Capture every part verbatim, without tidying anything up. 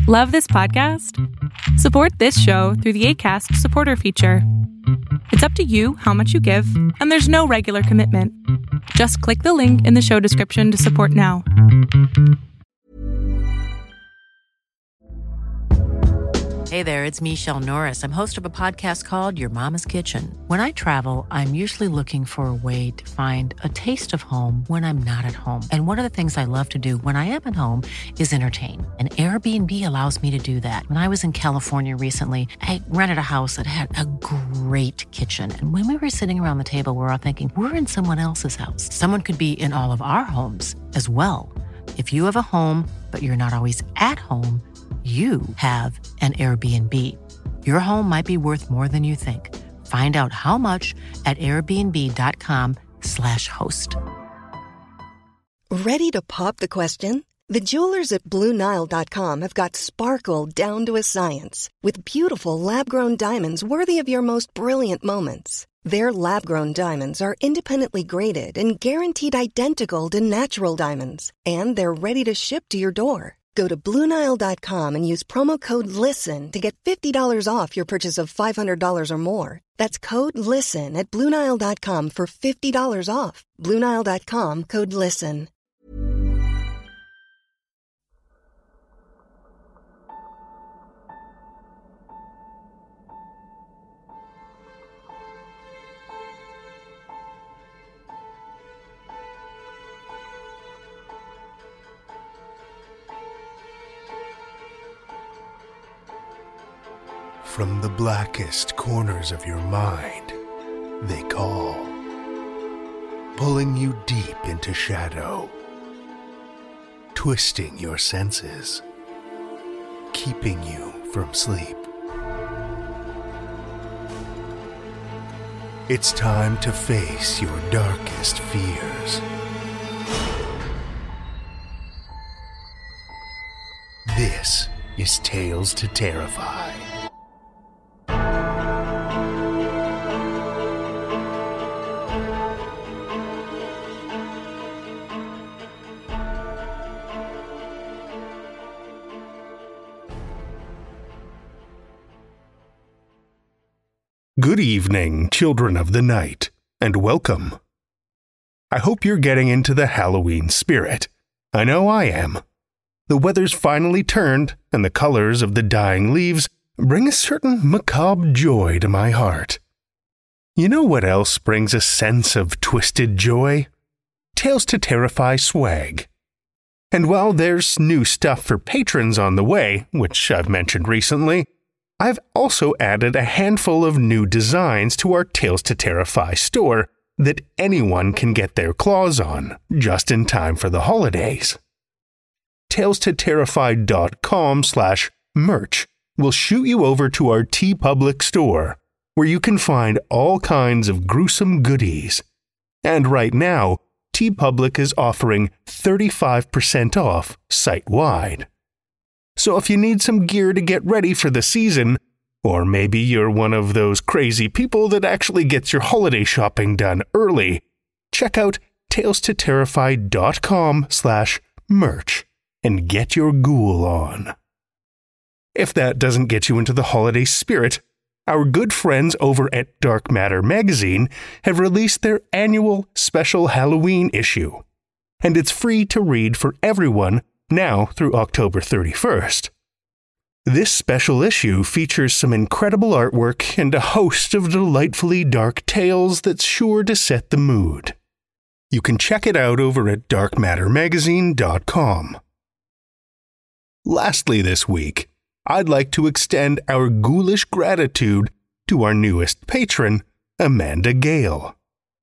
Love this podcast? Support this show through the Acast supporter feature. It's up to you how much you give, and there's no regular commitment. Just click the link in the show description to support now. Hey there, it's Michelle Norris. I'm host of a podcast called Your Mama's Kitchen. When I travel, I'm usually looking for a way to find a taste of home when I'm not at home. And one of the things I love to do when I am at home is entertain. And Airbnb allows me to do that. When I was in California recently, I rented a house that had a great kitchen. And when we were sitting around the table, we were all thinking, we're in someone else's house. Someone could be in all of our homes as well. If you have a home, but you're not always at home, you have an Airbnb. Your home might be worth more than you think. Find out how much at airbnb.com slash host. Ready to pop the question? The jewelers at Blue Nile dot com have got sparkle down to a science with beautiful lab-grown diamonds worthy of your most brilliant moments. Their lab-grown diamonds are independently graded and guaranteed identical to natural diamonds, and they're ready to ship to your door. Go to Blue Nile dot com and use promo code LISTEN to get fifty dollars off your purchase of five hundred dollars or more. That's code LISTEN at Blue Nile dot com for fifty dollars off. Blue Nile dot com, code LISTEN. From the blackest corners of your mind, they call, pulling you deep into shadow, twisting your senses, keeping you from sleep. It's time to face your darkest fears. This is Tales to Terrify. Good evening, children of the night, and welcome. I hope you're getting into the Halloween spirit. I know I am. The weather's finally turned, and the colors of the dying leaves bring a certain macabre joy to my heart. You know what else brings a sense of twisted joy? Tales to Terrify swag. And while there's new stuff for patrons on the way, which I've mentioned recently, I've also added a handful of new designs to our Tales to Terrify store that anyone can get their claws on, just in time for the holidays. Tales to Terrify dot com slash merch will shoot you over to our TeePublic store, where you can find all kinds of gruesome goodies. And right now, TeePublic is offering thirty-five percent off site-wide. So if you need some gear to get ready for the season, or maybe you're one of those crazy people that actually gets your holiday shopping done early, check out Tales to Terrify dot com slash merch and get your ghoul on. If that doesn't get you into the holiday spirit, our good friends over at Dark Matter Magazine have released their annual special Halloween issue, and it's free to read for everyone now through October thirty-first. This special issue features some incredible artwork and a host of delightfully dark tales that's sure to set the mood. You can check it out over at dark matter magazine dot com. Lastly this week, I'd like to extend our ghoulish gratitude to our newest patron, Amanda Gale.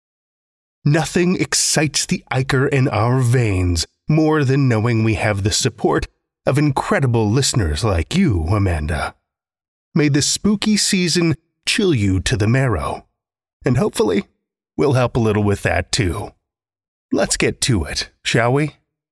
Nothing excites the ichor in our veins more than knowing we have the support of incredible listeners like you, Amanda. May the spooky season chill you to the marrow, and hopefully we'll help a little with that too. Let's get to it, shall we?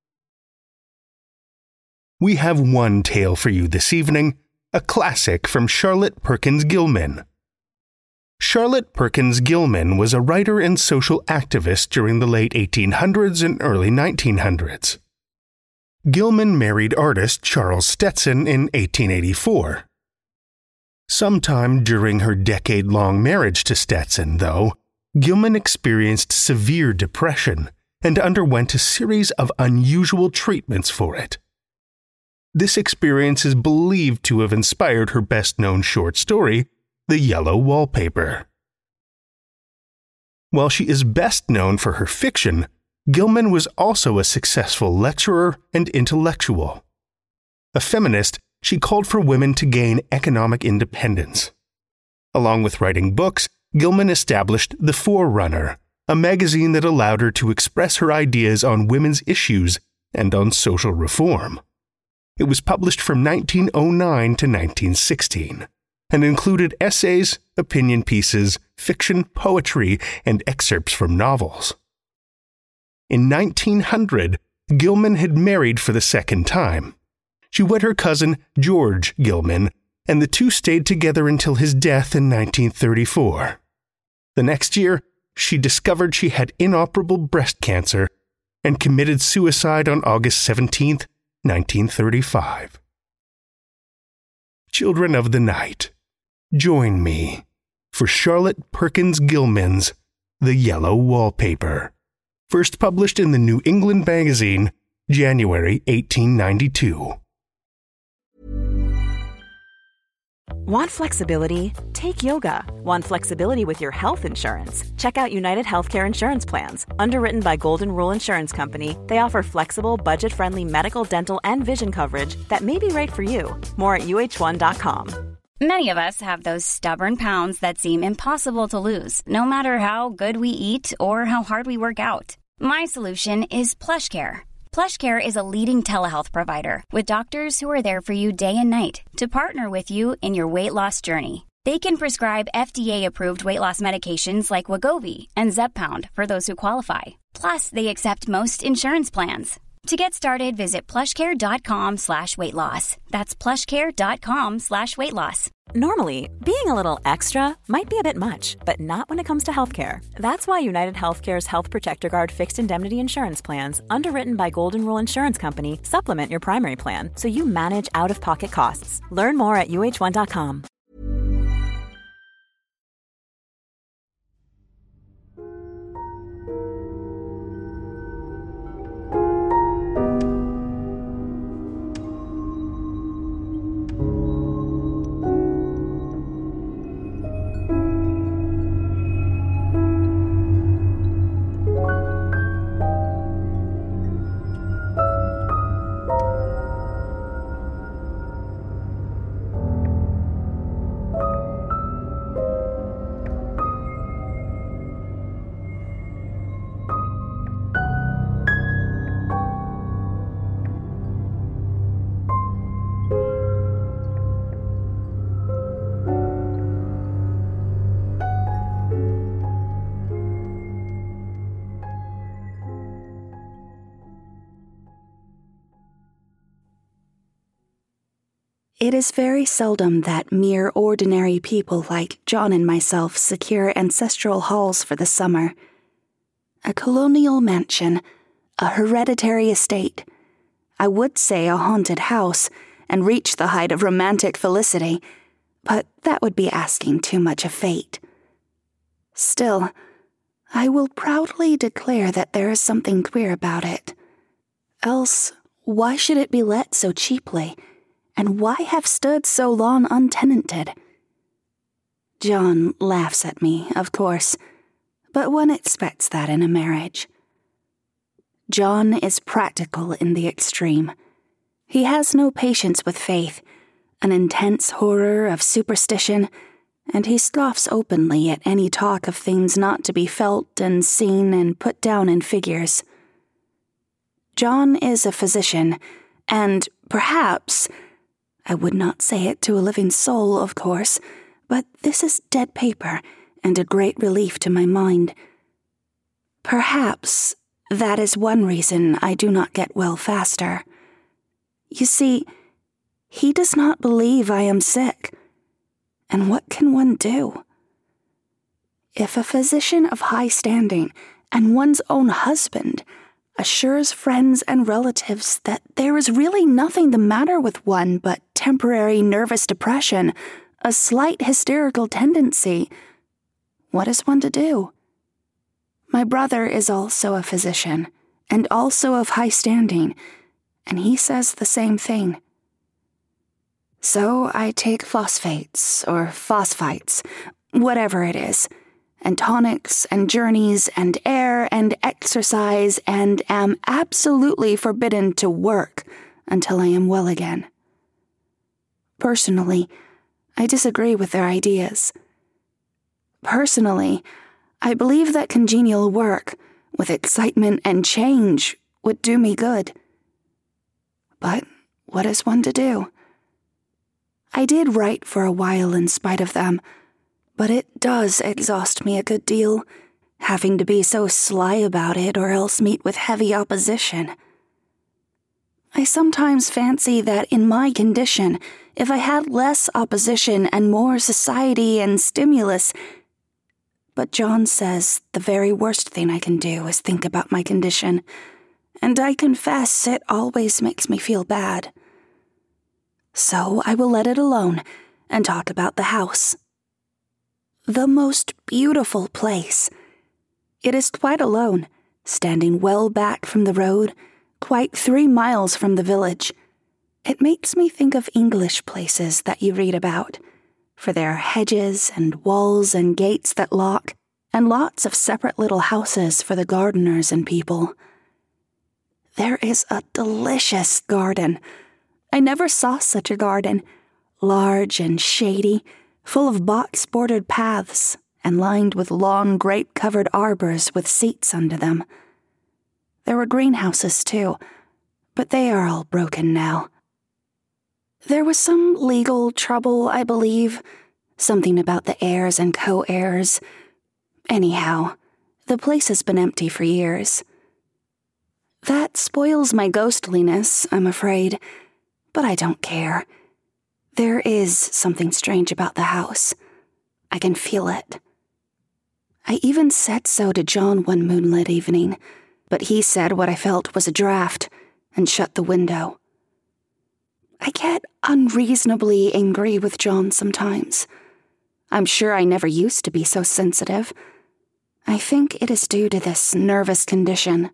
We have one tale for you this evening, a classic from Charlotte Perkins Gilman. Charlotte Perkins Gilman was a writer and social activist during the late eighteen hundreds and early nineteen hundreds. Gilman married artist Charles Stetson in eighteen eighty-four. Sometime during her decade-long marriage to Stetson, though, Gilman experienced severe depression and underwent a series of unusual treatments for it. This experience is believed to have inspired her best-known short story, The Yellow Wallpaper. While she is best known for her fiction, Gilman was also a successful lecturer and intellectual. A feminist, she called for women to gain economic independence. Along with writing books, Gilman established The Forerunner, a magazine that allowed her to express her ideas on women's issues and on social reform. It was published from nineteen oh nine to nineteen sixteen, and included essays, opinion pieces, fiction, poetry, and excerpts from novels. In nineteen hundred, Gilman had married for the second time. She wed her cousin George Gilman, and the two stayed together until his death in nineteen thirty-four. The next year, she discovered she had inoperable breast cancer and committed suicide on August seventeenth, nineteen thirty-five. Children of the Night, join me for Charlotte Perkins Gilman's The Yellow Wallpaper, first published in the New England Magazine, January eighteen ninety-two. Want flexibility? Take yoga. Want flexibility with your health insurance? Check out United Healthcare Insurance Plans. Underwritten by Golden Rule Insurance Company, they offer flexible, budget-friendly medical, dental, and vision coverage that may be right for you. More at U H one dot com. Many of us have those stubborn pounds that seem impossible to lose, no matter how good we eat or how hard we work out. My solution is PlushCare. PlushCare is a leading telehealth provider with doctors who are there for you day and night to partner with you in your weight loss journey. They can prescribe F D A-approved weight loss medications like Wegovy and Zepbound for those who qualify. Plus, they accept most insurance plans. To get started, visit plushcare.com slash weight loss. That's plushcare.com slash weight loss. Normally, being a little extra might be a bit much, but not when it comes to healthcare. That's why United Healthcare's Health Protector Guard fixed indemnity insurance plans, underwritten by Golden Rule Insurance Company, supplement your primary plan so you manage out-of-pocket costs. Learn more at U H one dot com. It is very seldom that mere ordinary people like John and myself secure ancestral halls for the summer. A colonial mansion, a hereditary estate, I would say a haunted house, and reach the height of romantic felicity, but that would be asking too much of fate. Still, I will proudly declare that there is something queer about it. Else, why should it be let so cheaply? And why have stood so long untenanted? John laughs at me, of course, but one expects that in a marriage. John is practical in the extreme. He has no patience with faith, an intense horror of superstition, and he scoffs openly at any talk of things not to be felt and seen and put down in figures. John is a physician, and perhaps... I would not say it to a living soul, of course, but this is dead paper and a great relief to my mind. Perhaps that is one reason I do not get well faster. You see, he does not believe I am sick, and what can one do? If a physician of high standing and one's own husband, assures friends and relatives that there is really nothing the matter with one but temporary nervous depression, a slight hysterical tendency. What is one to do? My brother is also a physician, and also of high standing, and he says the same thing. So I take phosphates, or phosphites, whatever it is, and tonics and journeys and air and exercise, and am absolutely forbidden to work until I am well again. Personally, I disagree with their ideas. Personally, I believe that congenial work, with excitement and change, would do me good. But what is one to do? I did write for a while in spite of them, but it does exhaust me a good deal, having to be so sly about it or else meet with heavy opposition. I sometimes fancy that in my condition, if I had less opposition and more society and stimulus. But John says the very worst thing I can do is think about my condition, and I confess it always makes me feel bad. So I will let it alone and talk about the house. The most beautiful place. It is quite alone, standing well back from the road, quite three miles from the village. It makes me think of English places that you read about, for there are hedges and walls and gates that lock, and lots of separate little houses for the gardeners and people. There is a delicious garden. I never saw such a garden, large and shady, full of box-bordered paths, and lined with long grape-covered arbors with seats under them. There were greenhouses, too, but they are all broken now. There was some legal trouble, I believe, something about the heirs and co-heirs. Anyhow, the place has been empty for years. That spoils my ghostliness, I'm afraid, but I don't care. There is something strange about the house. I can feel it. I even said so to John one moonlit evening, but he said what I felt was a draft and shut the window. I get unreasonably angry with John sometimes. I'm sure I never used to be so sensitive. I think it is due to this nervous condition.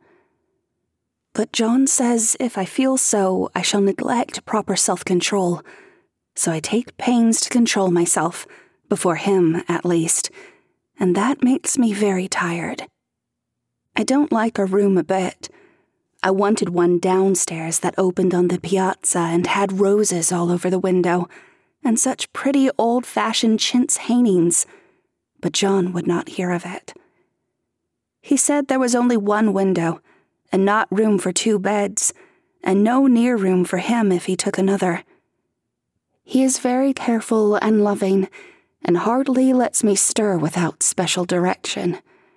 But John says if I feel so, I shall neglect proper self-control. So I take pains to control myself, before him at least, and that makes me very tired. I don't like our room a bit. I wanted one downstairs that opened on the piazza and had roses all over the window, and such pretty old-fashioned chintz hangings, but John would not hear of it. He said there was only one window, and not room for two beds, and no near room for him if he took another. He is very careful and loving, and hardly lets me stir without special direction.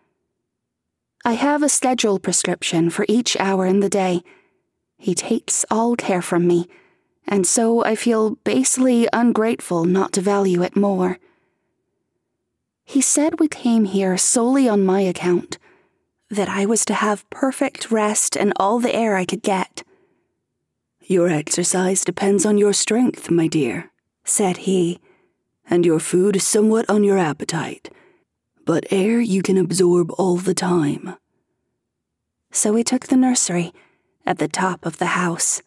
I have a schedule prescription for each hour in the day. He takes all care from me, and so I feel basely ungrateful not to value it more. He said we came here solely on my account, that I was to have perfect rest and all the air I could get. "Your exercise depends on your strength, my dear," said he, "and your food somewhat on your appetite, but air you can absorb all the time." So we took the nursery, at the top of the house.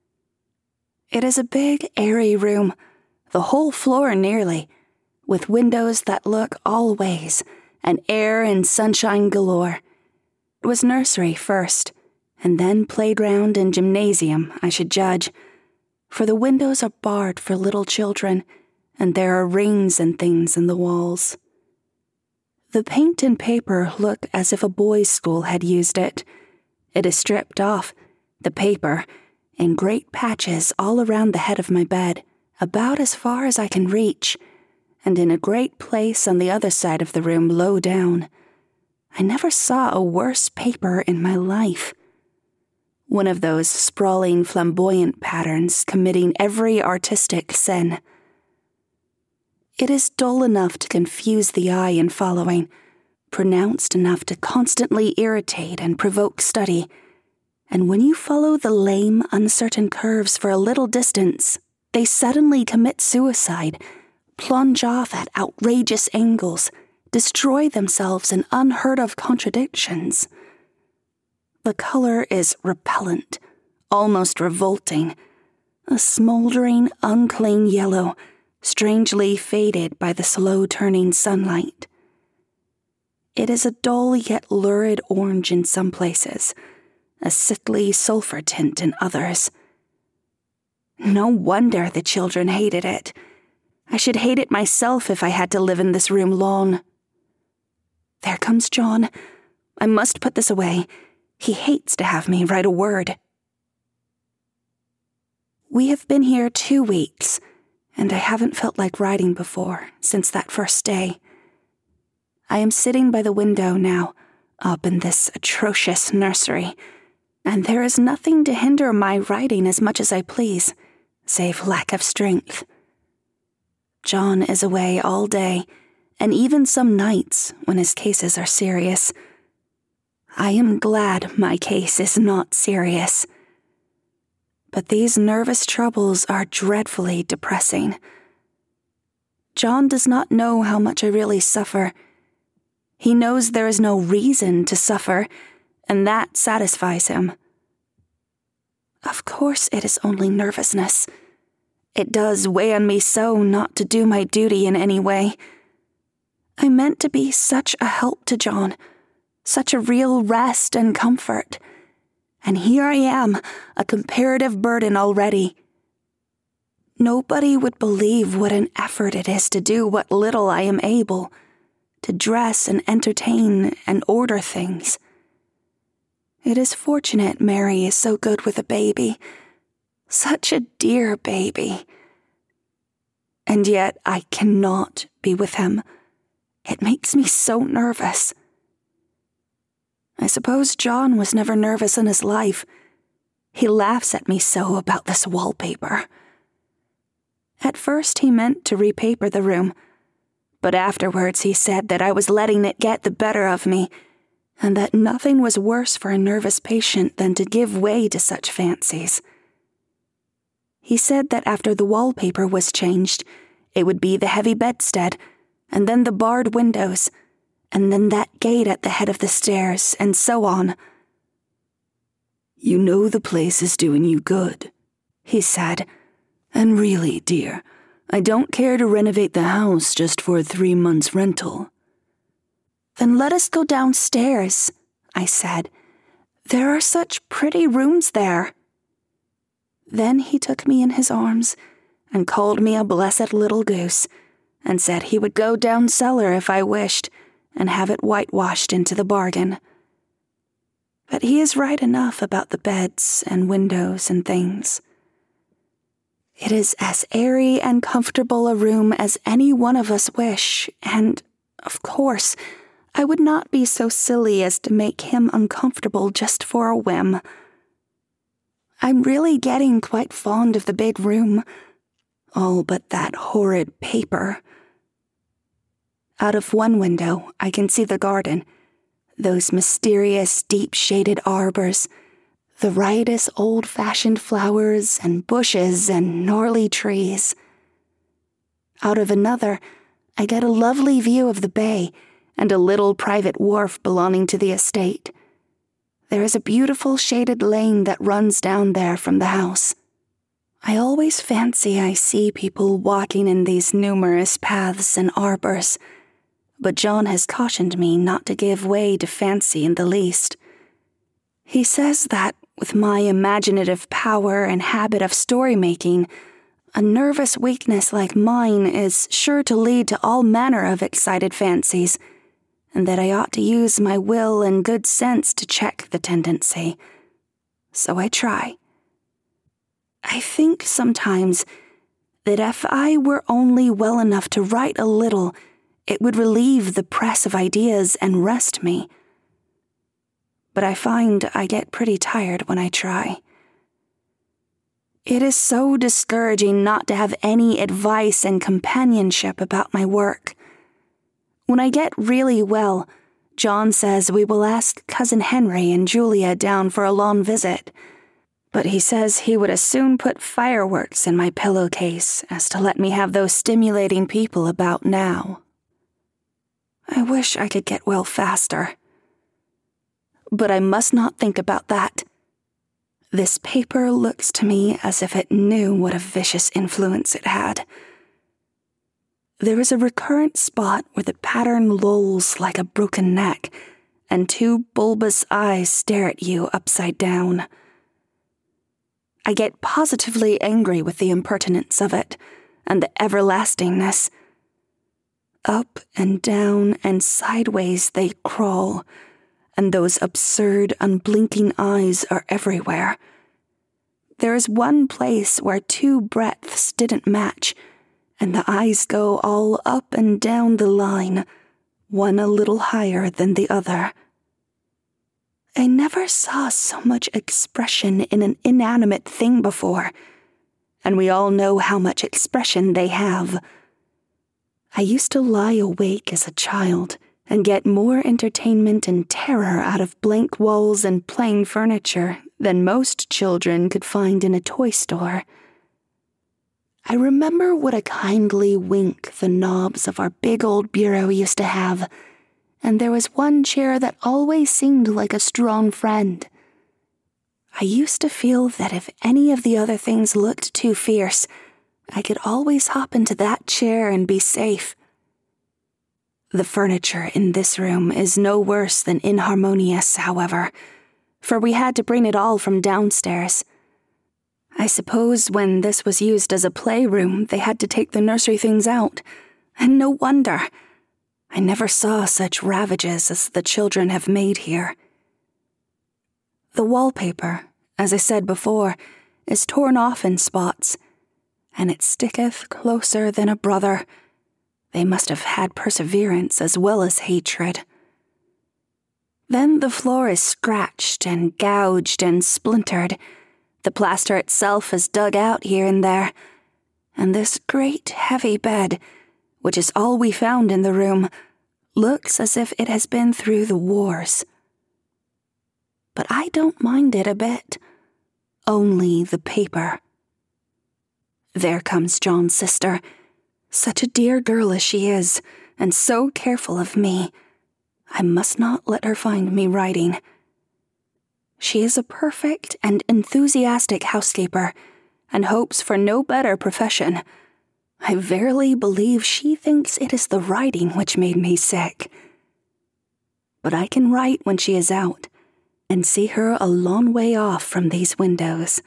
It is a big, airy room, the whole floor nearly, with windows that look all ways, and air and sunshine galore. It was nursery first, and then playground and gymnasium, I should judge, for the windows are barred for little children, and there are rings and things in the walls. The paint and paper look as if a boys' school had used it. It is stripped off, the paper, in great patches all around the head of my bed, about as far as I can reach, and in a great place on the other side of the room low down. I never saw a worse paper in my life. One of those sprawling, flamboyant patterns committing every artistic sin. It is dull enough to confuse the eye in following, pronounced enough to constantly irritate and provoke study, And when you follow the lame, uncertain curves for a little distance, they suddenly commit suicide, plunge off at outrageous angles, destroy themselves in unheard-of contradictions. The color is repellent, almost revolting, a smoldering, unclean yellow, strangely faded by the slow-turning sunlight. It is a dull yet lurid orange in some places, a sickly sulfur tint in others. No wonder the children hated it. I should hate it myself if I had to live in this room long. There comes John. I must put this away. He hates to have me write a word. We have been here two weeks, and I haven't felt like writing before since that first day. I am sitting by the window now, up in this atrocious nursery, and there is nothing to hinder my writing as much as I please, save lack of strength. John is away all day, and even some nights when his cases are serious. I am glad my case is not serious. But these nervous troubles are dreadfully depressing. John does not know how much I really suffer. He knows there is no reason to suffer, and that satisfies him. Of course it is only nervousness. It does weigh on me so not to do my duty in any way. I meant to be such a help to John, such a real rest and comfort. And here I am, a comparative burden already. Nobody would believe what an effort it is to do what little I am able, to dress and entertain and order things. It is fortunate Mary is so good with a baby, such a dear baby. And yet I cannot be with him. It makes me so nervous. I suppose John was never nervous in his life. He laughs at me so about this wallpaper. At first he meant to repaper the room, but afterwards he said that I was letting it get the better of me, and that nothing was worse for a nervous patient than to give way to such fancies. He said that after the wallpaper was changed, it would be the heavy bedstead, and then the barred windows, and then that gate at the head of the stairs, and so on. "You know the place is doing you good," he said. "And really, dear, I don't care to renovate the house just for a three months rental." "Then let us go downstairs," I said. "There are such pretty rooms there." Then he took me in his arms and called me a blessed little goose, and said he would go down cellar if I wished, and have it whitewashed into the bargain. But he is right enough about the beds and windows and things. It is as airy and comfortable a room as any one of us wish, and, of course, I would not be so silly as to make him uncomfortable just for a whim. I'm really getting quite fond of the big room, all but that horrid paper. Out of one window, I can see the garden, those mysterious, deep-shaded arbors, the riotous old-fashioned flowers and bushes and gnarly trees. Out of another, I get a lovely view of the bay and a little private wharf belonging to the estate. There is a beautiful shaded lane that runs down there from the house. I always fancy I see people walking in these numerous paths and arbors, but John has cautioned me not to give way to fancy in the least. He says that, with my imaginative power and habit of story-making, a nervous weakness like mine is sure to lead to all manner of excited fancies, and that I ought to use my will and good sense to check the tendency. So I try. I think sometimes that if I were only well enough to write a little, it would relieve the press of ideas and rest me. But I find I get pretty tired when I try. It is so discouraging not to have any advice and companionship about my work. When I get really well, John says we will ask Cousin Henry and Julia down for a long visit, but he says he would as soon put fireworks in my pillowcase as to let me have those stimulating people about now. I wish I could get well faster. But I must not think about that. This paper looks to me as if it knew what a vicious influence it had. There is a recurrent spot where the pattern lolls like a broken neck, and two bulbous eyes stare at you upside down. I get positively angry with the impertinence of it, and the everlastingness. Up and down and sideways they crawl, and those absurd, unblinking eyes are everywhere. There is one place where two breadths didn't match, and the eyes go all up and down the line, one a little higher than the other. I never saw so much expression in an inanimate thing before, and we all know how much expression they have. I used to lie awake as a child and get more entertainment and terror out of blank walls and plain furniture than most children could find in a toy store. I remember what a kindly wink the knobs of our big old bureau used to have, and there was one chair that always seemed like a strong friend. I used to feel that if any of the other things looked too fierce, I could always hop into that chair and be safe. The furniture in this room is no worse than inharmonious, however, for we had to bring it all from downstairs. I suppose when this was used as a playroom, they had to take the nursery things out, and no wonder. I never saw such ravages as the children have made here. The wallpaper, as I said before, is torn off in spots, and it sticketh closer than a brother. They must have had perseverance as well as hatred. Then the floor is scratched and gouged and splintered. The plaster itself is dug out here and there, and this great heavy bed, which is all we found in the room, looks as if it has been through the wars. But I don't mind it a bit. Only the paper. There comes John's sister. Such a dear girl as she is, and so careful of me. I must not let her find me writing. She is a perfect and enthusiastic housekeeper, and hopes for no better profession. I verily believe she thinks it is the writing which made me sick. But I can write when she is out, and see her a long way off from these windows.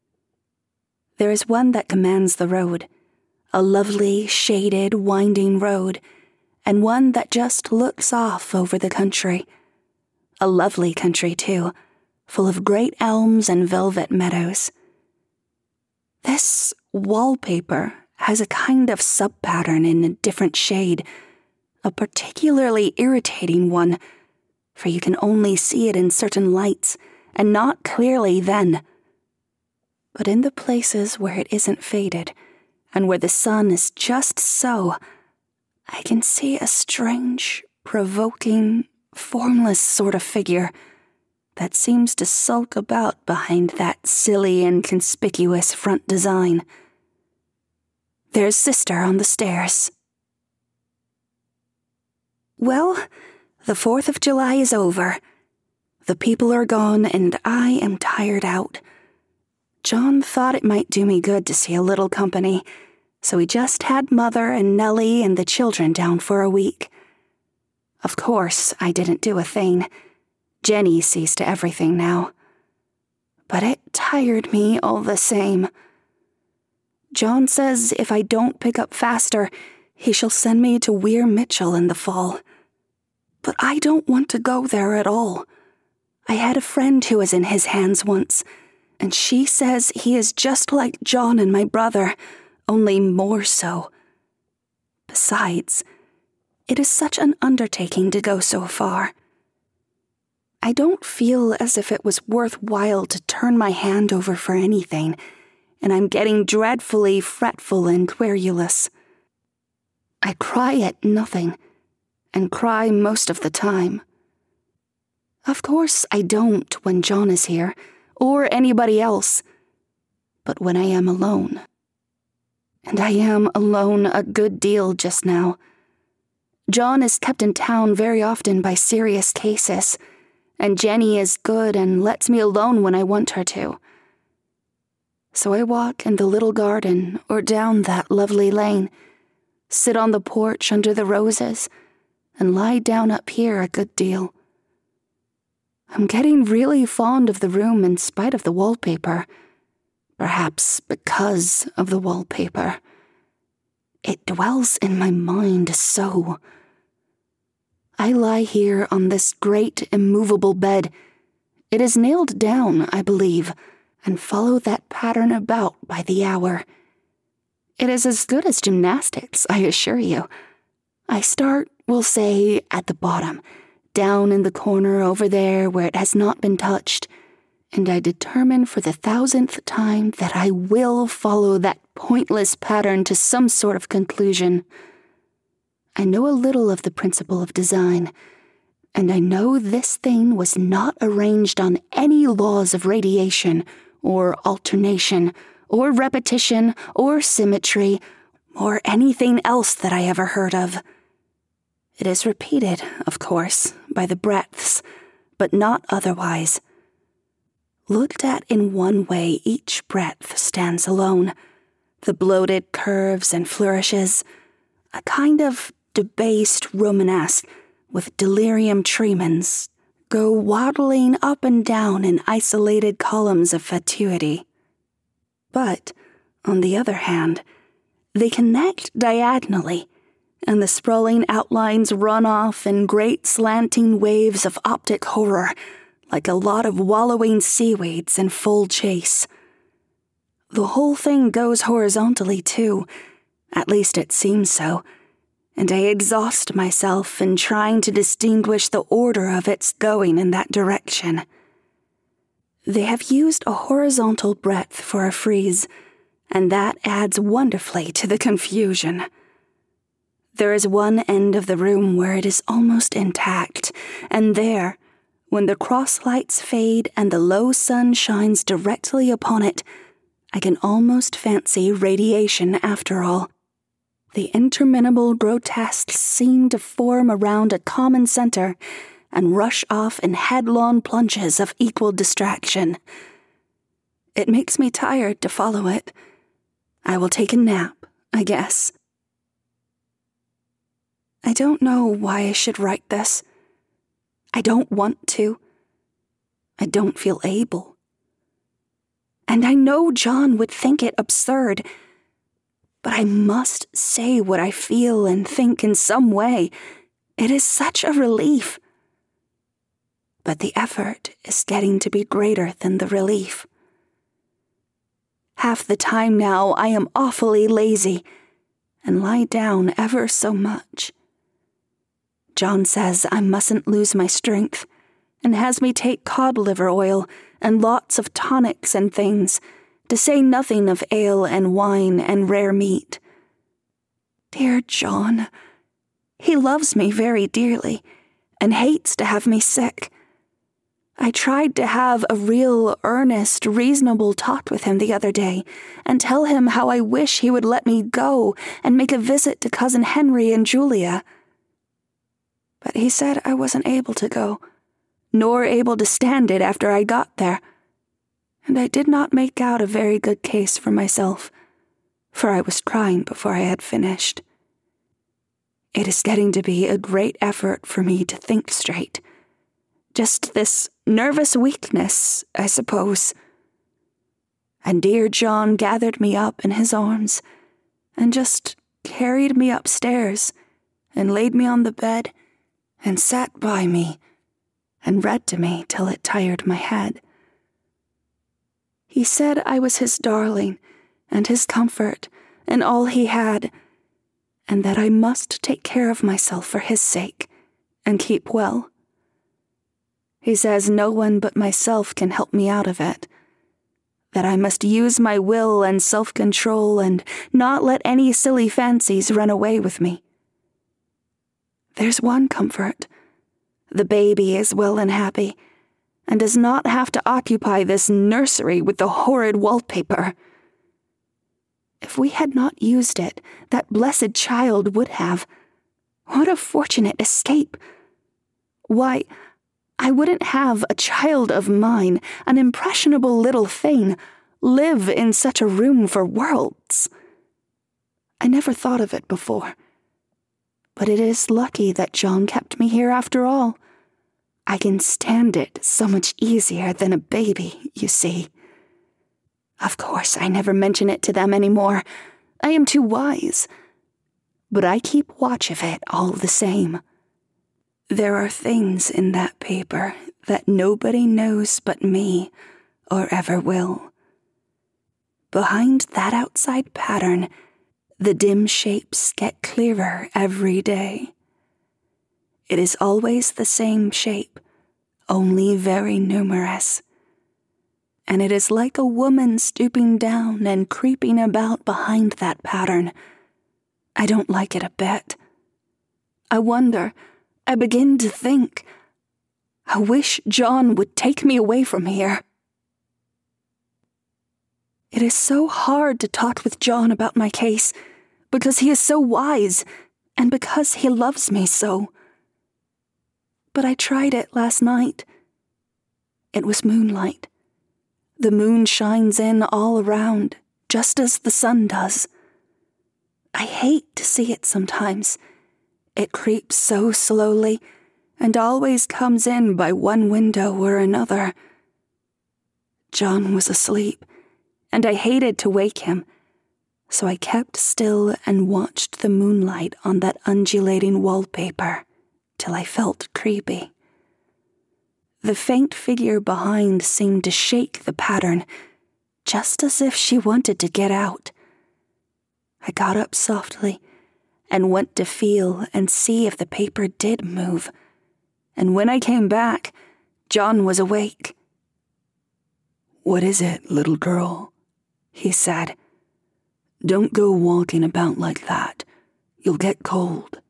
There is one that commands the road, a lovely, shaded, winding road, and one that just looks off over the country. A lovely country, too, full of great elms and velvet meadows. This wallpaper has a kind of sub-pattern in a different shade, a particularly irritating one, for you can only see it in certain lights, and not clearly then. But in the places where it isn't faded, and where the sun is just so, I can see a strange, provoking, formless sort of figure that seems to sulk about behind that silly and conspicuous front design. There's Sister on the stairs. Well, the fourth of July is over. The people are gone, and I am tired out. John thought it might do me good to see a little company, so he just had Mother and Nellie and the children down for a week. Of course, I didn't do a thing. Jenny sees to everything now. But it tired me all the same. John says if I don't pick up faster, he shall send me to Weir Mitchell in the fall. But I don't want to go there at all. I had a friend who was in his hands once, and she says he is just like John and my brother, only more so. Besides, it is such an undertaking to go so far. I don't feel as if it was worthwhile to turn my hand over for anything, and I'm getting dreadfully fretful and querulous. I cry at nothing, and cry most of the time. Of course I don't when John is here, or anybody else, but when I am alone. And I am alone a good deal just now. John is kept in town very often by serious cases, and Jenny is good and lets me alone when I want her to. So I walk in the little garden or down that lovely lane, sit on the porch under the roses, and lie down up here a good deal. I'm getting really fond of the room in spite of the wallpaper. Perhaps because of the wallpaper. It dwells in my mind so. I lie here on this great immovable bed. It is nailed down, I believe, and follow that pattern about by the hour. It is as good as gymnastics, I assure you. I start, we'll say, at the bottom, down in the corner over there where it has not been touched, and I determine for the thousandth time that I will follow that pointless pattern to some sort of conclusion. I know a little of the principle of design, and I know this thing was not arranged on any laws of radiation, or alternation, or repetition, or symmetry, or anything else that I ever heard of. It is repeated, of course, by the breadths, but not otherwise. Looked at in one way, each breadth stands alone. The bloated curves and flourishes, a kind of debased Romanesque with delirium tremens, go waddling up and down in isolated columns of fatuity. But, on the other hand, they connect diagonally, and the sprawling outlines run off in great slanting waves of optic horror, like a lot of wallowing seaweeds in full chase. The whole thing goes horizontally, too, at least it seems so, and I exhaust myself in trying to distinguish the order of its going in that direction. They have used a horizontal breadth for a frieze, and that adds wonderfully to the confusion. There is one end of the room where it is almost intact, and there, when the cross lights fade and the low sun shines directly upon it, I can almost fancy radiation after all. The interminable grotesques seem to form around a common center and rush off in headlong plunges of equal distraction. It makes me tired to follow it. I will take a nap, I guess. I don't know why I should write this. I don't want to. I don't feel able. And I know John would think it absurd, but I must say what I feel and think in some way. It is such a relief. But the effort is getting to be greater than the relief. Half the time now I am awfully lazy and lie down ever so much. John says I mustn't lose my strength and has me take cod liver oil and lots of tonics and things, to say nothing of ale and wine and rare meat. Dear John, he loves me very dearly and hates to have me sick. I tried to have a real, earnest, reasonable talk with him the other day and tell him how I wish he would let me go and make a visit to Cousin Henry and Julia. But he said I wasn't able to go, nor able to stand it after I got there, and I did not make out a very good case for myself, for I was crying before I had finished. It is getting to be a great effort for me to think straight. Just this nervous weakness, I suppose. And dear John gathered me up in his arms and just carried me upstairs and laid me on the bed and sat by me and read to me till it tired my head. He said I was his darling and his comfort and all he had, and that I must take care of myself for his sake and keep well. He says no one but myself can help me out of it, that I must use my will and self-control and not let any silly fancies run away with me. There's one comfort, The baby is well and happy, and does not have to occupy this nursery with the horrid wallpaper. If we had not used it, that blessed child would have. What a fortunate escape! Why, I wouldn't have a child of mine, an impressionable little thing, live in such a room for worlds. I never thought of it before. But it is lucky that John kept me here after all. I can stand it so much easier than a baby, you see. Of course, I never mention it to them anymore. I am too wise. But I keep watch of it all the same. There are things in that paper that nobody knows but me, or ever will. Behind that outside pattern, the dim shapes get clearer every day. It is always the same shape, only very numerous. And it is like a woman stooping down and creeping about behind that pattern. I don't like it a bit. I wonder, I begin to think, I wish John would take me away from here. It is so hard to talk with John about my case, because he is so wise, and because he loves me so. But I tried it last night. It was moonlight. The moon shines in all around, just as the sun does. I hate to see it sometimes. It creeps so slowly, and always comes in by one window or another. John was asleep, and I hated to wake him, so I kept still and watched the moonlight on that undulating wallpaper till I felt creepy. The faint figure behind seemed to shake the pattern, just as if she wanted to get out. I got up softly and went to feel and see if the paper did move, and when I came back, John was awake. "What is it, little girl?" he said. "Don't go walking about like that. You'll get cold."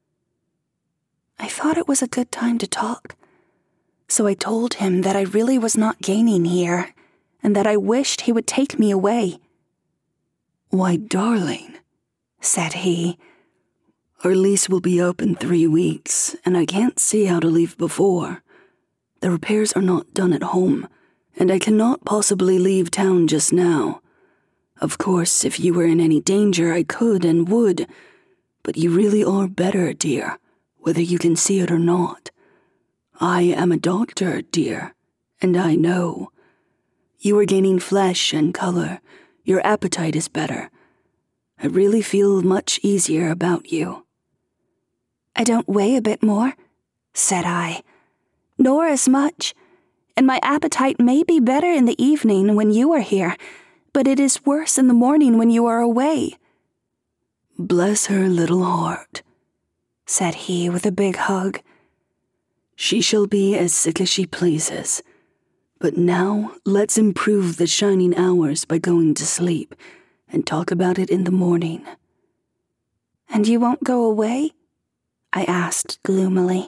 I thought it was a good time to talk, so I told him that I really was not gaining here, and that I wished he would take me away. "Why, darling," said he, "our lease will be up in three weeks, and I can't see how to leave before. The repairs are not done at home, and I cannot possibly leave town just now. Of course, if you were in any danger, I could and would, but you really are better, dear, whether you can see it or not. I am a doctor, dear, and I know. You are gaining flesh and color. Your appetite is better. I really feel much easier about you." "I don't weigh a bit more," said I, "nor as much, and my appetite may be better in the evening when you are here, but it is worse in the morning when you are away." "Bless her little heart," said he with a big hug. "She shall be as sick as she pleases. But now let's improve the shining hours by going to sleep and talk about it in the morning." "And you won't go away?" I asked gloomily.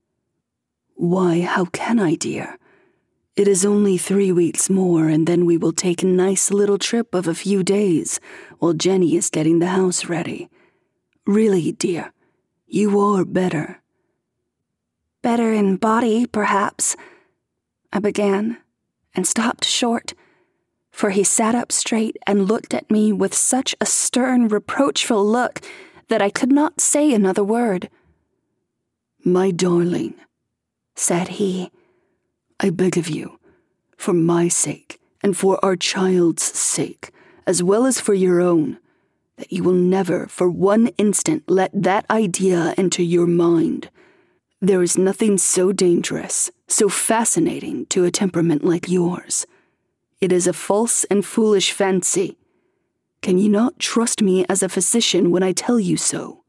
"Why, how can I, dear? It is only three weeks more, and then we will take a nice little trip of a few days while Jenny is getting the house ready. Really, dear, you are better." "Better in body, perhaps," I began, and stopped short, for he sat up straight and looked at me with such a stern, reproachful look that I could not say another word. "My darling," said he, "I beg of you, for my sake and for our child's sake, as well as for your own, that you will never for one instant let that idea enter your mind. There is nothing so dangerous, so fascinating to a temperament like yours. It is a false and foolish fancy. Can you not trust me as a physician when I tell you so?"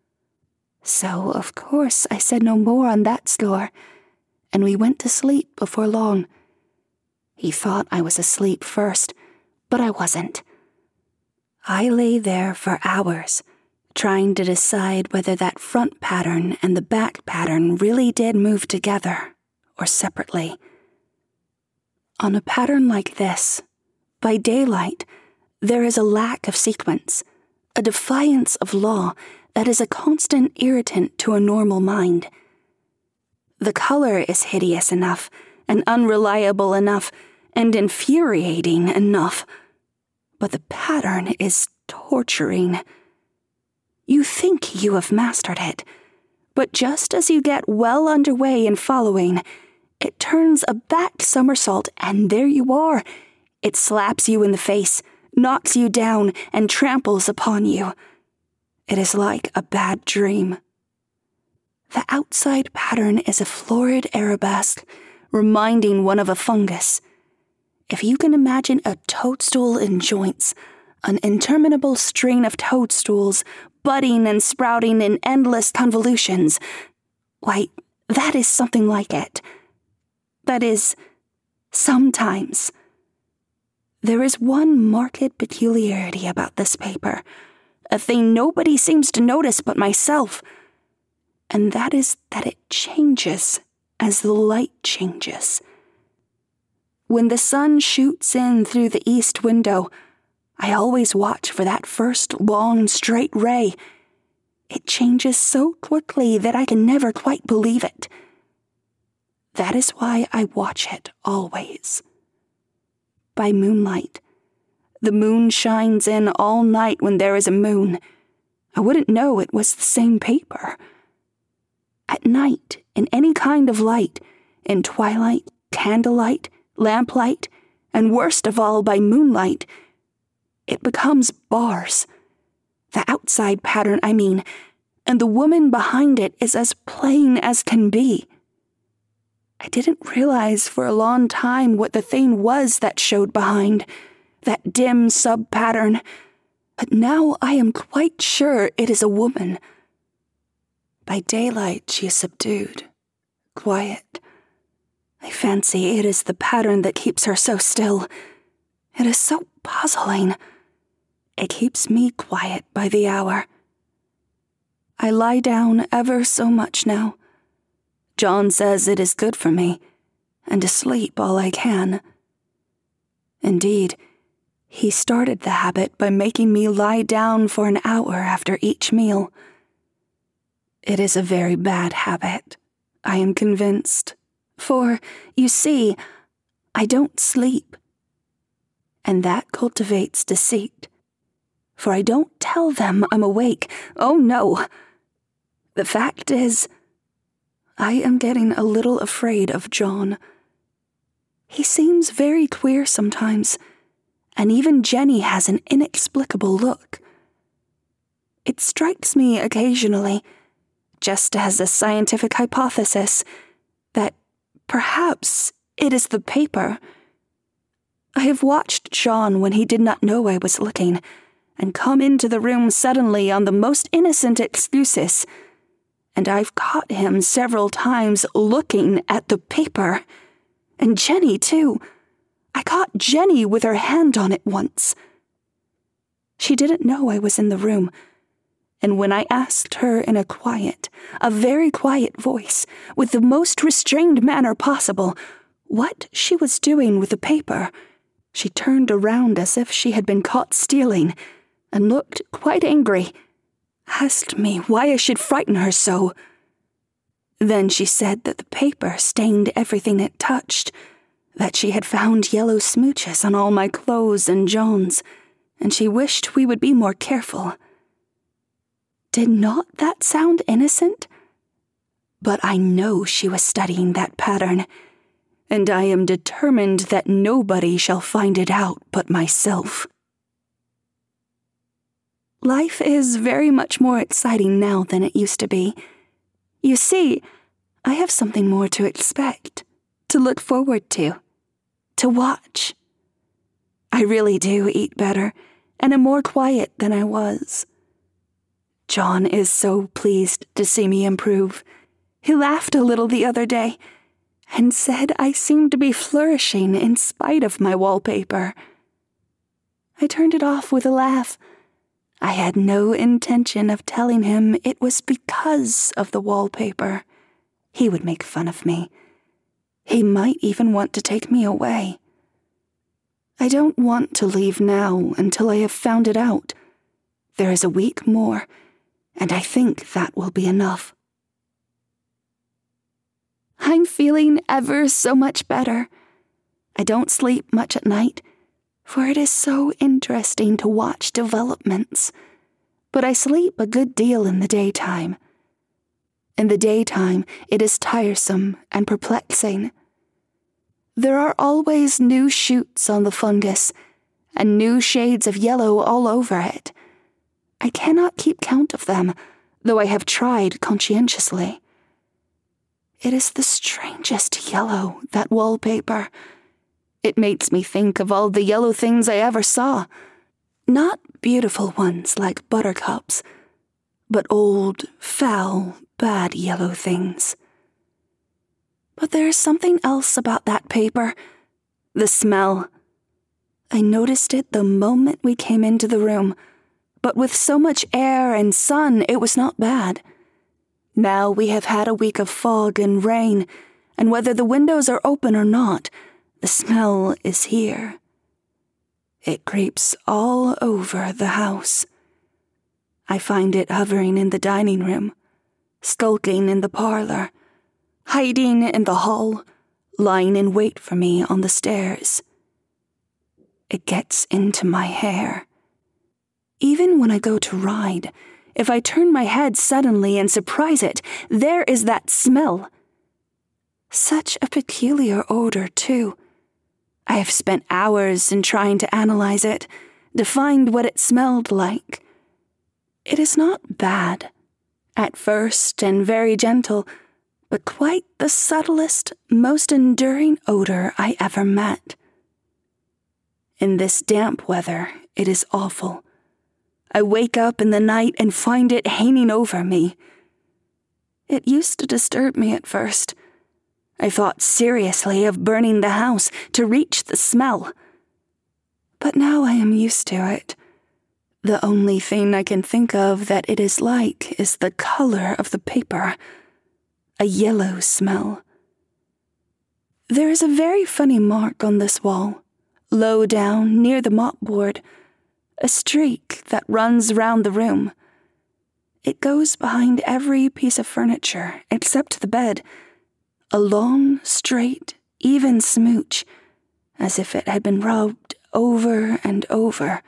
So, of course, I said no more on that score, and we went to sleep before long. He thought I was asleep first, but I wasn't. I lay there for hours, trying to decide whether that front pattern and the back pattern really did move together or separately. On a pattern like this, by daylight, there is a lack of sequence, a defiance of law that is a constant irritant to a normal mind. The color is hideous enough, and unreliable enough, and infuriating enough, but the pattern is torturing. You think you have mastered it, but just as you get well underway in following, it turns a back somersault, and there you are. It slaps you in the face, knocks you down, and tramples upon you. It is like a bad dream. The outside pattern is a florid arabesque, reminding one of a fungus. If you can imagine a toadstool in joints, an interminable string of toadstools budding and sprouting in endless convolutions, why, that is something like it. That is, sometimes. There is one marked peculiarity about this paper, a thing nobody seems to notice but myself, and that is that it changes as the light changes. When the sun shoots in through the east window, I always watch for that first long, straight ray. It changes so quickly that I can never quite believe it. That is why I watch it always. By moonlight. The moon shines in all night when there is a moon. I wouldn't know it was the same paper. At night, in any kind of light, in twilight, candlelight, lamplight, and worst of all by moonlight, it becomes bars. The outside pattern, I mean, and the woman behind it is as plain as can be. I didn't realize for a long time what the thing was that showed behind, that dim sub-pattern, but now I am quite sure it is a woman. By daylight she is subdued, quiet. I fancy it is the pattern that keeps her so still. It is so puzzling. It keeps me quiet by the hour. I lie down ever so much now. John says it is good for me, and to sleep all I can. Indeed, he started the habit by making me lie down for an hour after each meal. It is a very bad habit, I am convinced, for, you see, I don't sleep. And that cultivates deceit, for I don't tell them I'm awake. Oh no! The fact is, I am getting a little afraid of John. He seems very queer sometimes, and even Jenny has an inexplicable look. It strikes me occasionally, just as a scientific hypothesis, that perhaps it is the paper. I have watched John when he did not know I was looking, and come into the room suddenly on the most innocent excuses, and I've caught him several times looking at the paper. And Jenny, too. I caught Jenny with her hand on it once. She didn't know I was in the room, and when I asked her in a quiet, a very quiet voice, with the most restrained manner possible, what she was doing with the paper, she turned around as if she had been caught stealing, and looked quite angry, asked me why I should frighten her so. Then she said that the paper stained everything it touched, that she had found yellow smooches on all my clothes and John's, and she wished we would be more careful. Did not that sound innocent? But I know she was studying that pattern, and I am determined that nobody shall find it out but myself. Life is very much more exciting now than it used to be. You see, I have something more to expect, to look forward to, to watch. I really do eat better, and am more quiet than I was. John is so pleased to see me improve. He laughed a little the other day, and said I seemed to be flourishing in spite of my wallpaper. I turned it off with a laugh. I had no intention of telling him it was because of the wallpaper. He would make fun of me. He might even want to take me away. I don't want to leave now until I have found it out. There is a week more, and I think that will be enough. I'm feeling ever so much better. I don't sleep much at night, for it is so interesting to watch developments, but I sleep a good deal in the daytime. In the daytime, it is tiresome and perplexing. There are always new shoots on the fungus, and new shades of yellow all over it. I cannot keep count of them, though I have tried conscientiously. It is the strangest yellow, that wallpaper. It makes me think of all the yellow things I ever saw. Not beautiful ones like buttercups, but old, foul, bad yellow things. But there is something else about that paper. The smell. I noticed it the moment we came into the room, but with so much air and sun, it was not bad. Now we have had a week of fog and rain, and whether the windows are open or not, the smell is here. It creeps all over the house. I find it hovering in the dining room, skulking in the parlor, hiding in the hall, lying in wait for me on the stairs. It gets into my hair. Even when I go to ride, if I turn my head suddenly and surprise it, there is that smell. Such a peculiar odor, too. I have spent hours in trying to analyze it, to find what it smelled like. It is not bad, at first and very gentle, but quite the subtlest, most enduring odor I ever met. In this damp weather, it is awful. I wake up in the night and find it hanging over me. It used to disturb me at first. I thought seriously of burning the house to reach the smell. But now I am used to it. The only thing I can think of that it is like is the color of the paper. A yellow smell. There is a very funny mark on this wall, low down near the mopboard, a streak that runs round the room. It goes behind every piece of furniture except the bed, a long, straight, even smooch, as if it had been rubbed over and over.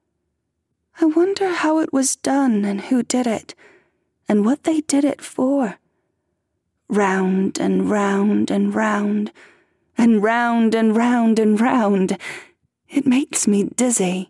I wonder how it was done and who did it, and what they did it for. Round and round and round, and round and round and round. It makes me dizzy.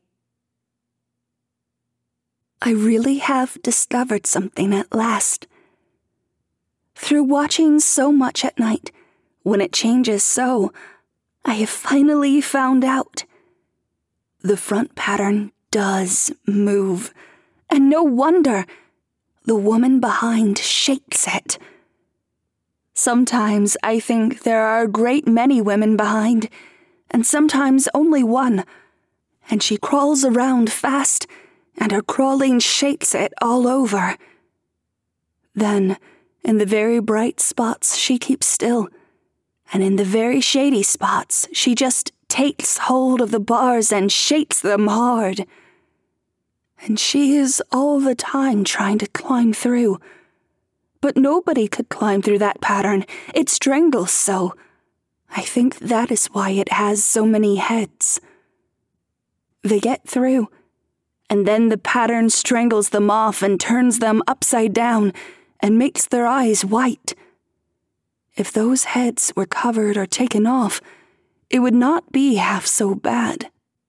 I really have discovered something at last. Through watching so much at night, when it changes so, I have finally found out. The front pattern does move, and no wonder. The woman behind shakes it. Sometimes I think there are a great many women behind, and sometimes only one, and she crawls around fast, and her crawling shakes it all over. Then, in the very bright spots, she keeps still, and in the very shady spots, she just takes hold of the bars and shakes them hard. And she is all the time trying to climb through. But nobody could climb through that pattern. It strangles so. I think that is why it has so many heads. They get through, and then the pattern strangles them off and turns them upside down and makes their eyes white. If those heads were covered or taken off, it would not be half so bad.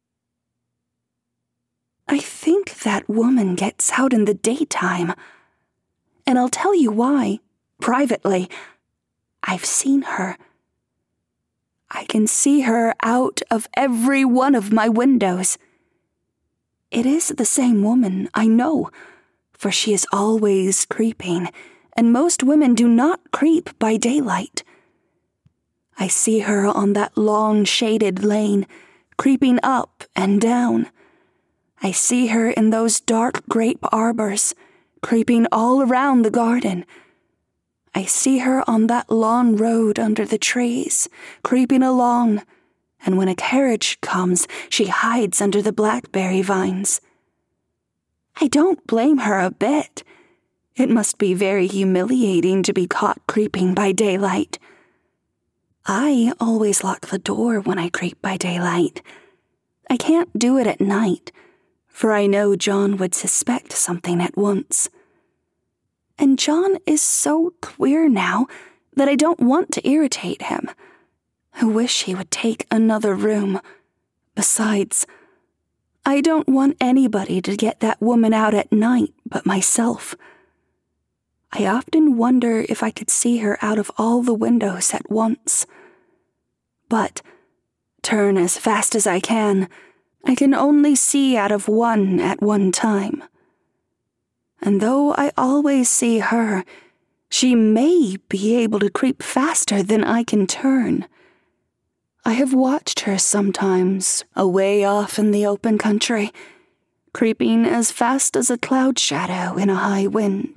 I think that woman gets out in the daytime, and I'll tell you why, privately. I've seen her. I can see her out of every one of my windows. It is the same woman, I know, for she is always creeping, and most women do not creep by daylight. I see her on that long shaded lane, creeping up and down. I see her in those dark grape arbors, creeping all around the garden. I see her on that long road under the trees, creeping along, and when a carriage comes, she hides under the blackberry vines. I don't blame her a bit. It must be very humiliating to be caught creeping by daylight. I always lock the door when I creep by daylight. I can't do it at night, for I know John would suspect something at once. And John is so queer now that I don't want to irritate him. I wish he would take another room. Besides, I don't want anybody to get that woman out at night but myself. I often wonder if I could see her out of all the windows at once. But, turn as fast as I can, I can only see out of one at one time. And though I always see her, she may be able to creep faster than I can turn. I have watched her sometimes, away off in the open country, creeping as fast as a cloud shadow in a high wind.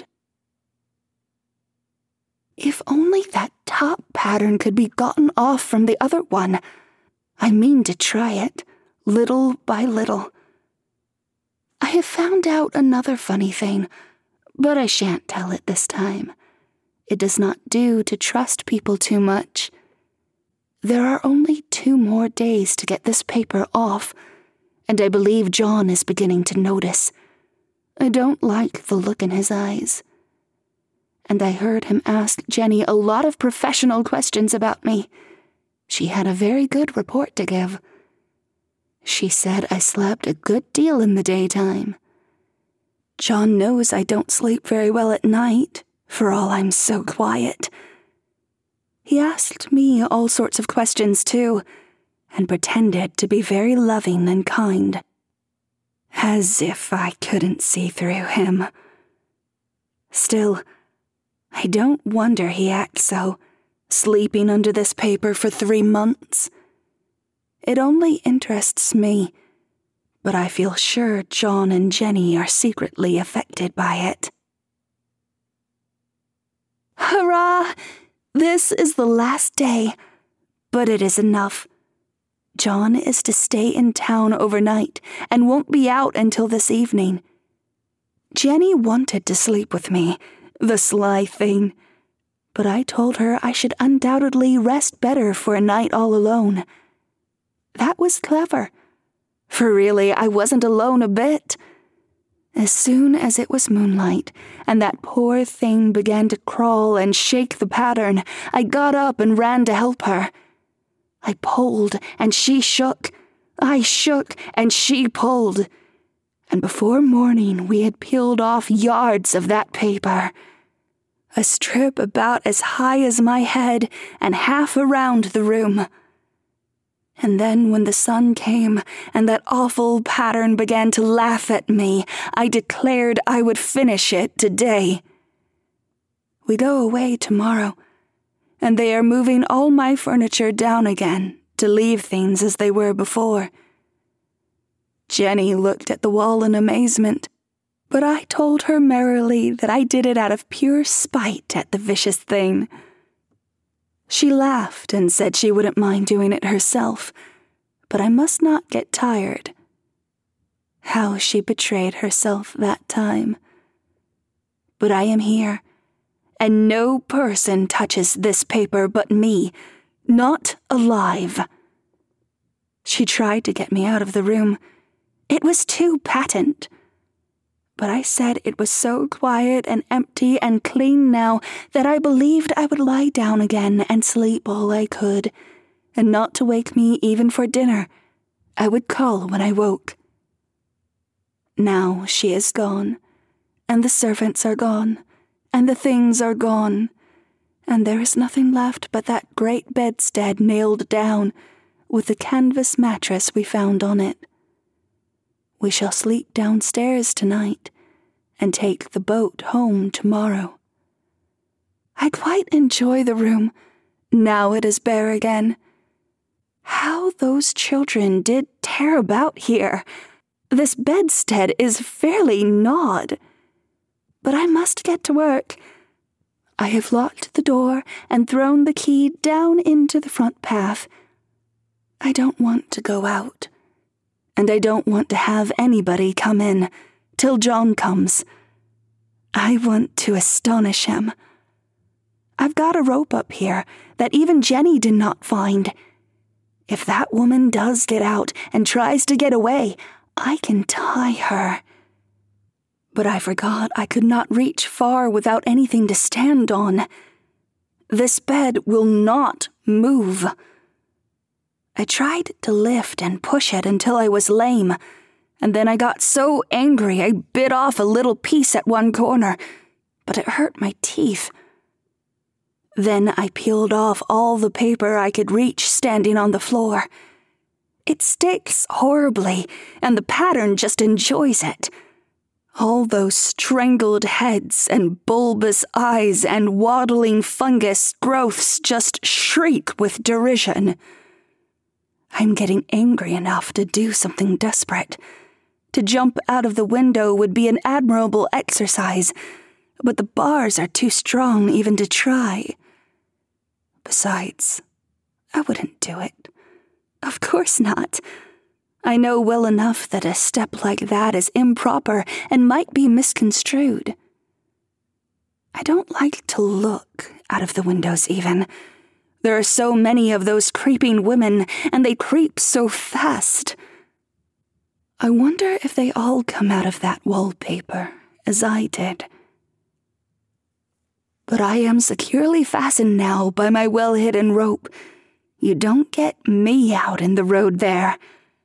If only that top pattern could be gotten off from the other one. I mean to try it, little by little. I have found out another funny thing, but I shan't tell it this time. It does not do to trust people too much. There are only two more days to get this paper off, and I believe John is beginning to notice. I don't like the look in his eyes. And I heard him ask Jenny a lot of professional questions about me. She had a very good report to give. She said I slept a good deal in the daytime. John knows I don't sleep very well at night, for all I'm so quiet. He asked me all sorts of questions, too, and pretended to be very loving and kind. As if I couldn't see through him. Still, I don't wonder he acts so, sleeping under this paper for three months. It only interests me, but I feel sure John and Jenny are secretly affected by it. Hurrah! This is the last day, but it is enough. John is to stay in town overnight and won't be out until this evening. Jenny wanted to sleep with me, the sly thing, but I told her I should undoubtedly rest better for a night all alone. That was clever, for really I wasn't alone a bit. As soon as it was moonlight, and that poor thing began to crawl and shake the pattern, I got up and ran to help her. I pulled, and she shook. I shook, and she pulled. And before morning we had peeled off yards of that paper. A strip about as high as my head and half around the room. And then when the sun came and that awful pattern began to laugh at me, I declared I would finish it today. We go away tomorrow, and they are moving all my furniture down again to leave things as they were before. Jenny looked at the wall in amazement, but I told her merrily that I did it out of pure spite at the vicious thing. She laughed and said she wouldn't mind doing it herself, but I must not get tired. How she betrayed herself that time. But I am here, and no person touches this paper but me, not alive. She tried to get me out of the room. It was too patent. But I said it was so quiet and empty and clean now that I believed I would lie down again and sleep all I could, and not to wake me even for dinner. I would call when I woke. Now she is gone, and the servants are gone, and the things are gone, and there is nothing left but that great bedstead nailed down, with the canvas mattress we found on it. We shall sleep downstairs tonight, and take the boat home tomorrow. I quite enjoy the room, now it is bare again. How those children did tear about here! This bedstead is fairly gnawed. But I must get to work. I have locked the door and thrown the key down into the front path. I don't want to go out, and I don't want to have anybody come in till John comes. I want to astonish him. I've got a rope up here that even Jenny did not find. If that woman does get out and tries to get away, I can tie her. But I forgot I could not reach far without anything to stand on. This bed will not move. I tried to lift and push it until I was lame, and then I got so angry I bit off a little piece at one corner, but it hurt my teeth. Then I peeled off all the paper I could reach standing on the floor. It sticks horribly, and the pattern just enjoys it. All those strangled heads and bulbous eyes and waddling fungus growths just shriek with derision. I'm getting angry enough to do something desperate. To jump out of the window would be an admirable exercise, but the bars are too strong even to try. Besides, I wouldn't do it. Of course not. I know well enough that a step like that is improper and might be misconstrued. I don't like to look out of the windows even. There are so many of those creeping women, and they creep so fast. I wonder if they all come out of that wallpaper, as I did. But I am securely fastened now by my well-hidden rope. You don't get me out in the road there.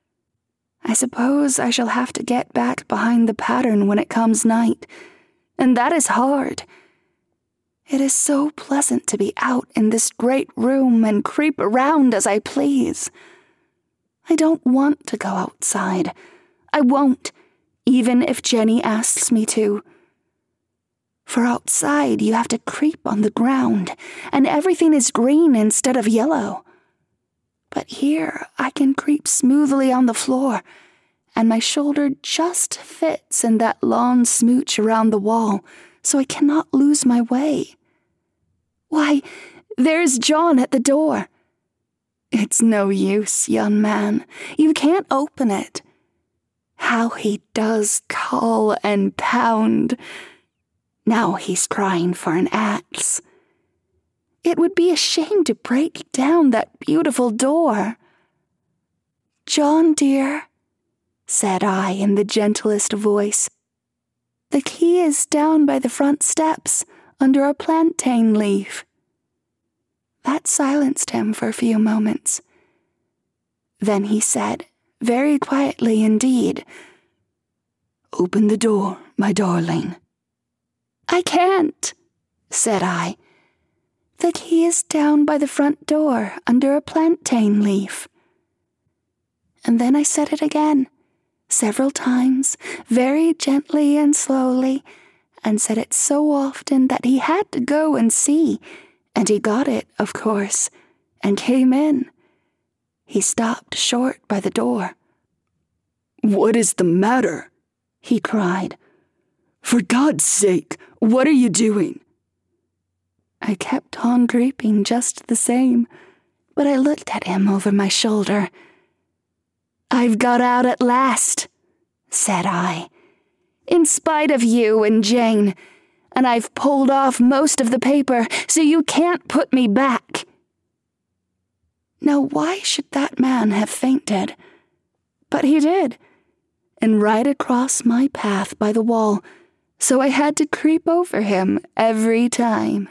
I suppose I shall have to get back behind the pattern when it comes night, and that is hard. It is so pleasant to be out in this great room and creep around as I please. I don't want to go outside. I won't, even if Jenny asks me to. For outside you have to creep on the ground, and everything is green instead of yellow. But here I can creep smoothly on the floor, and my shoulder just fits in that long smooch around the wall, so I cannot lose my way. Why, there's John at the door. It's no use, young man. You can't open it. How he does call and pound. Now he's crying for an axe. It would be a shame to break down that beautiful door. John, dear, said I in the gentlest voice, the key is down by the front steps under a plantain leaf. That silenced him for a few moments. Then he said, very quietly indeed, "Open the door, my darling." "I can't," said I. "The key is down by the front door under a plantain leaf." And then I said it again, several times, very gently and slowly, and said it so often that he had to go and see, and he got it, of course, and came in. He stopped short by the door. "What is the matter?" he cried. "For God's sake, what are you doing?" I kept on creeping just the same, but I looked at him over my shoulder. "I've got out at last," said I, "in spite of you and Jane, and I've pulled off most of the paper, so you can't put me back." Now why should that man have fainted? But he did, and right across my path by the wall, so I had to creep over him every time.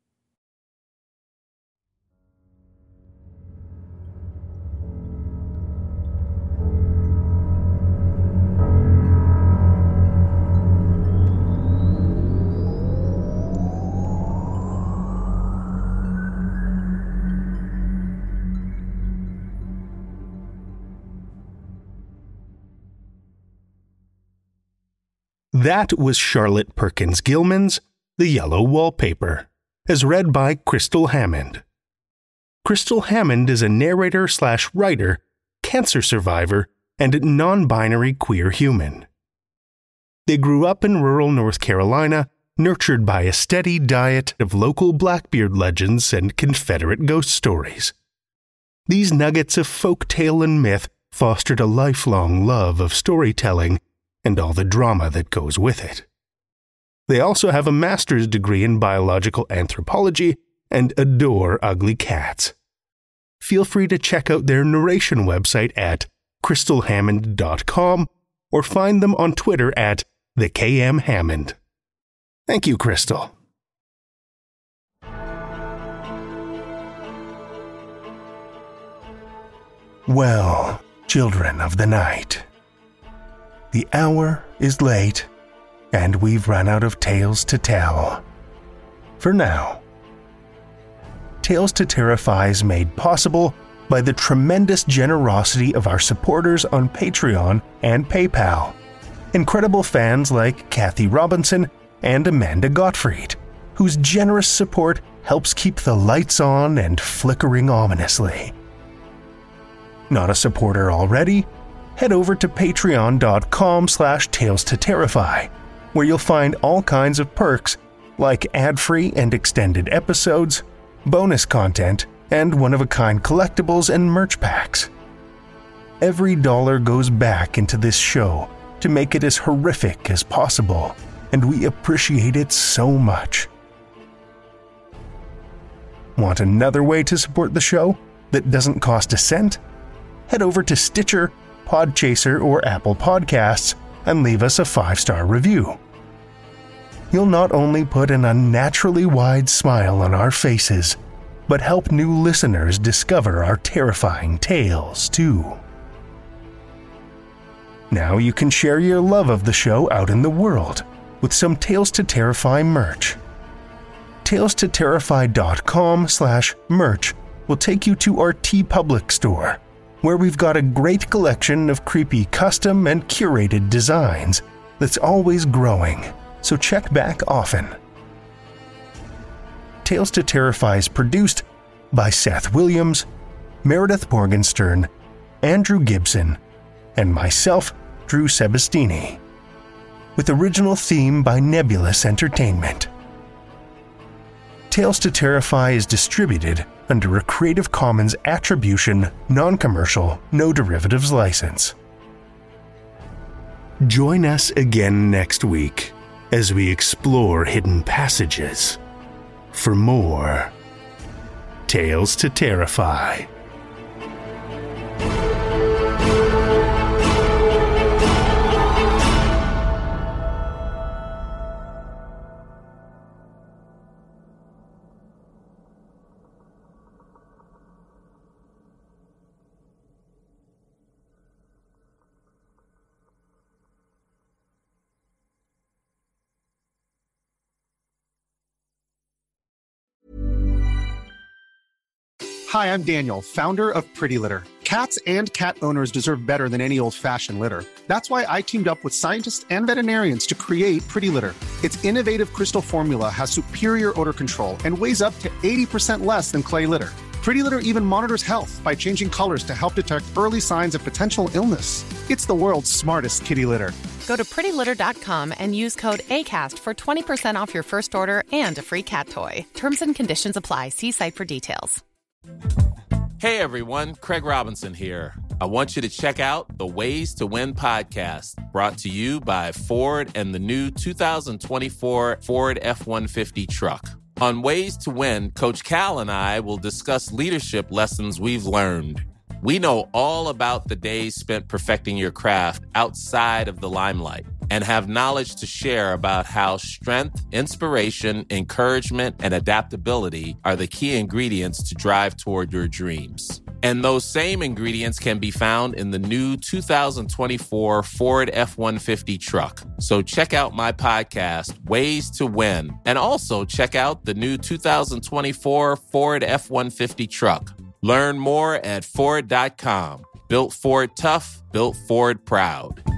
That was Charlotte Perkins Gilman's The Yellow Wallpaper, as read by Crystal Hammond. Crystal Hammond is a narrator slash writer, cancer survivor, and non-binary queer human. They grew up in rural North Carolina, nurtured by a steady diet of local Blackbeard legends and Confederate ghost stories. These nuggets of folktale and myth fostered a lifelong love of storytelling and all the drama that goes with it. They also have a master's degree in biological anthropology and adore ugly cats. Feel free to check out their narration website at crystal hammond dot com or find them on Twitter at the K M Hammond. Thank you, Crystal. Well, children of the night, the hour is late, and we've run out of tales to tell. For now. Tales to Terrify is made possible by the tremendous generosity of our supporters on Patreon and PayPal. Incredible fans like Kathy Robinson and Amanda Gottfried, whose generous support helps keep the lights on and flickering ominously. Not a supporter already? Head over to patreon.com slash tales to terrify, where you'll find all kinds of perks like ad-free and extended episodes, bonus content, and one-of-a-kind collectibles and merch packs. Every dollar goes back into this show to make it as horrific as possible, and we appreciate it so much. Want another way to support the show that doesn't cost a cent? Head over to Stitcher, Podchaser, or Apple Podcasts and leave us a five-star review. You'll not only put an unnaturally wide smile on our faces, but help new listeners discover our terrifying tales, too. Now you can share your love of the show out in the world with some Tales to Terrify merch. tales to terrify dot com slash merch will take you to our TeePublic store, where we've got a great collection of creepy custom and curated designs that's always growing, so check back often. Tales to Terrify is produced by Seth Williams, Meredith Morgenstern, Andrew Gibson, and myself, Drew Sebastini, with original theme by Nebulous Entertainment. Tales to Terrify is distributed under a Creative Commons Attribution, Non-Commercial, No Derivatives license. Join us again next week as we explore hidden passages for more Tales to Terrify. Hi, I'm Daniel, founder of Pretty Litter. Cats and cat owners deserve better than any old-fashioned litter. That's why I teamed up with scientists and veterinarians to create Pretty Litter. Its innovative crystal formula has superior odor control and weighs up to eighty percent less than clay litter. Pretty Litter even monitors health by changing colors to help detect early signs of potential illness. It's the world's smartest kitty litter. Go to pretty litter dot com and use code ACAST for twenty percent off your first order and a free cat toy. Terms and conditions apply. See site for details. Hey everyone, Craig Robinson here. I want you to check out the Ways to Win podcast, brought to you by Ford and the new two thousand twenty-four Ford F one fifty truck. On Ways to Win, Coach Cal and I will discuss leadership lessons we've learned. We know all about the days spent perfecting your craft outside of the limelight and have knowledge to share about how strength, inspiration, encouragement, and adaptability are the key ingredients to drive toward your dreams. And those same ingredients can be found in the new two thousand twenty-four Ford F one fifty truck. So check out my podcast, Ways to Win, and also check out the new two thousand twenty-four Ford F one fifty truck. Learn more at Ford dot com. Built Ford tough, built Ford proud.